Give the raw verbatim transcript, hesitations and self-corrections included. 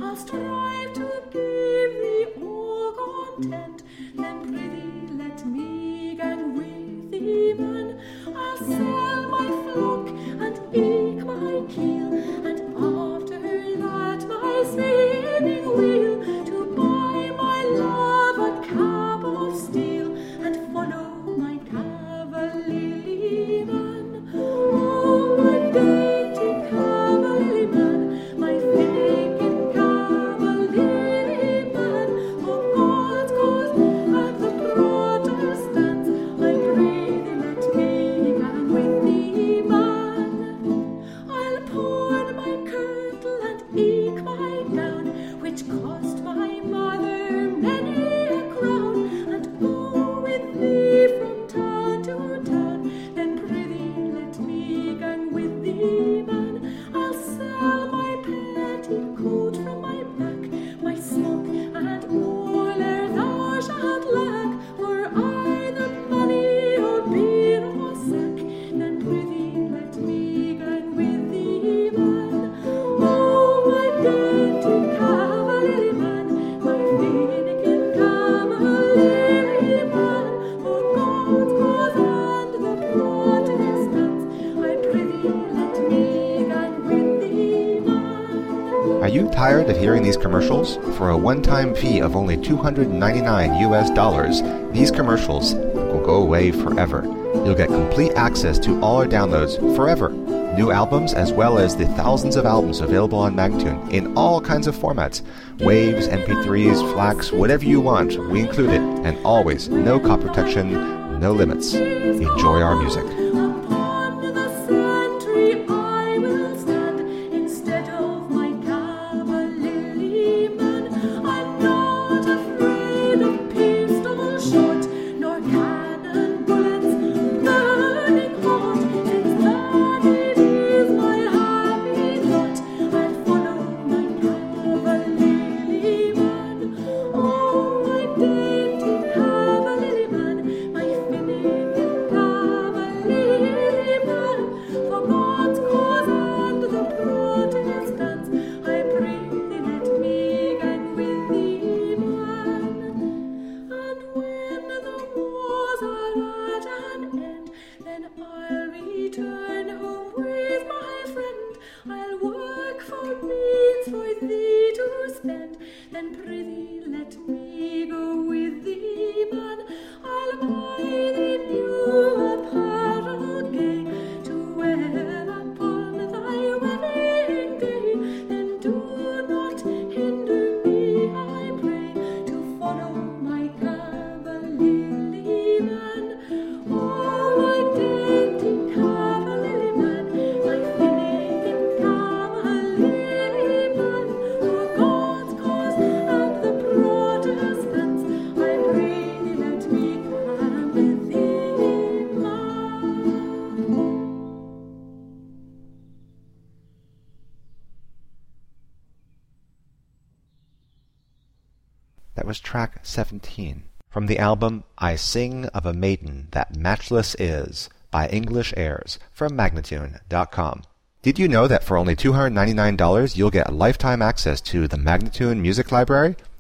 I'll strive to give thee all content. Then prithee let me gang with thee, man. I'll sell my flock and eke my keel, and after that my spinning wheel, to buy my love a cap of steel, and follow my cavalry man. Oh, my dainty cavalry man, my finicking cavalry man, for God's cause and the Protestants, I pray thee let me gang with thee, man. I'll pawn my kirtle and eke my gown, which cost my mother many a crown, and go with thee from town to town. Then prithee let me gang with thee, man. I'll sell my petticoat from my back, my smock and all ere thou shalt lack, for either money or beer or sack. Then prithee let me gang with thee, man. Oh, my dainty cavalry man, my finicking cavalry man, for God's cause and the Protestants, I prithee let me gang with thee, man. Are you tired of hearing these commercials? For a one-time fee of only two hundred ninety-nine U S dollars, these commercials will go away forever. You'll get complete access to all our downloads forever. New albums as well as the thousands of albums available on Magnatune in all kinds of formats. Waves, M P threes, FLACs, whatever you want, we include it. And always, no copy protection, no limits. Enjoy our music. Upon the sentry I will stand instead of my cavalry man. I'm not afraid of pistol shot, nor cannon bullets burning hot. Since that it is my happy lot, I'll follow my cavalry man. Oh, my dainty cavalry man, my finicking cavalry man, for God's cause and the Protestants, I pray thee let me gang with thee, man. And when the wars are at an end, then I'll return home with my friend. I'll work for means for thee to spend. Then prithee let me go with thee, man. I'll buy thee new apparel gay, to wear upon thy wedding day. Then do not hinder me, I pray, to follow my cavalry man. Oh, my dainty cavalry man, my finicking cavalry man, for God's cause and the Protestants, I pray thee let me gang with thee, man. That was track seventeen from the album I Sing of a Maiden That Matchless Is by English Airs from Magnatune dot com. Did you know that for only two hundred ninety-nine dollars you'll get lifetime access to the Magnatune Music Library?